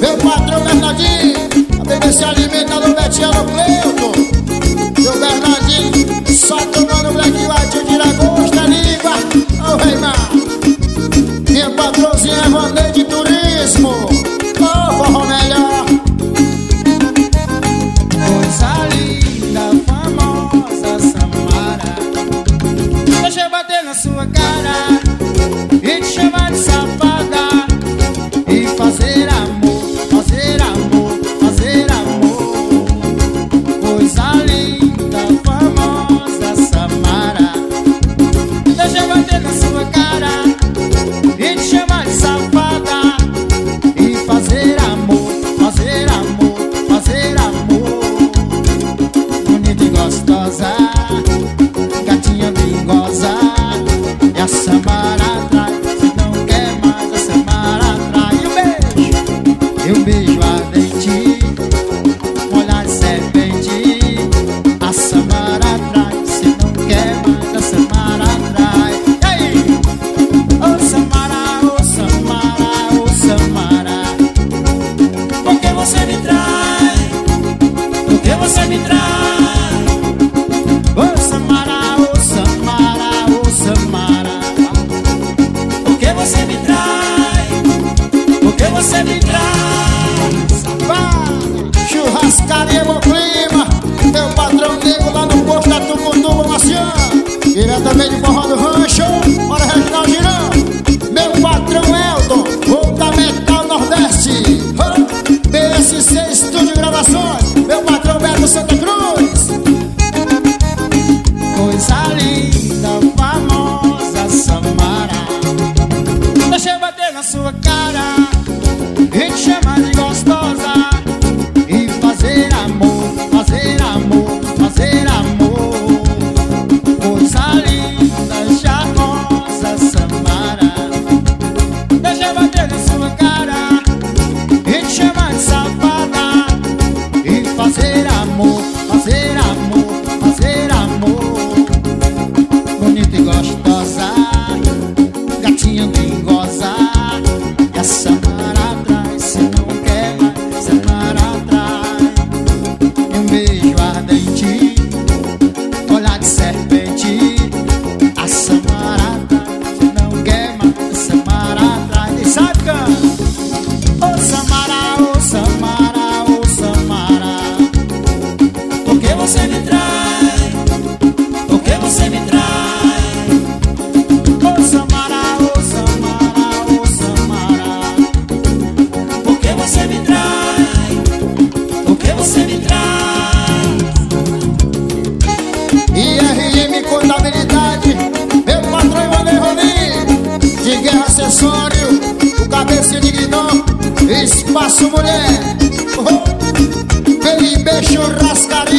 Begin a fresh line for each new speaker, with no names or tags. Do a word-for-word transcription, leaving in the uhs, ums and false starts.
Meu patrão Bernardinho, a B B se alimenta do Betiano Cleuton. Meu Bernardinho, só tomando black white, tira gosto da língua. Ô rei mar. Minha patrãozinha é Vanei de Turismo. Ô forró melhor.
Coisa linda, famosa Samara, deixa eu bater na sua cara e te chamar de safada e fazer amor, fazer amor, fazer amor. Coisa linda, famosa Samara, deixa eu bater na sua cara e te chamar de safada e fazer amor, fazer amor, fazer amor. Bonita e gostosa, gatinha bingosa, e a Samara atrai. Se não quer mais, a Samara atrai. E o beijo, e o beijo ardente, um olhar de serpente, a Samara atrai. Se não quer mais, a Samara atrai. E aí? Ô Samara, ô Samara, ô Samara, por que você me trai? Por que você me trai? Ô Samara, ô Samara, ô Samara, por que você me trai? Por que você me trai?
Churrascaria Bom Clima, meu patrão nego lá no posto da Tucutuba Maciã, diretamente de Forró do Rancho. Bora Reginaldo Girão. Meu patrão Elton, o da Metal Nordeste. B S C Estúdio de Gravações. Meu patrão Beto Santa Cruz.
Coisa linda, famosa Samara, deixa eu bater na sua cara e te chamar de gostosa e fazer amor, fazer amor, fazer amor. Coisa linda, charmosa Samara, deixa eu bater na sua cara e te chamar de safada e fazer amor, fazer amor, fazer amor. Bonita e gostosa, gatinha bingosa, e a Samara atrai. Se não quer mais, Samara atrai. E um beijo ardente, olhar de serpente, a Samara atrai. Se não quer mais, a Samara atrai. E sabe canto? Ô Samara, ô Samara, ô Samara, por que você me trai? Por que você me trai? Ô Samara, ô Samara, ô Samara, por que você me trai? Por que você me trai?
I R M Contabilidade, meu patrão Ivanei Rolim, de Guerra Acessório, o cabeça de guidão, Espaço Mulher. Oh, B I B Churrascaria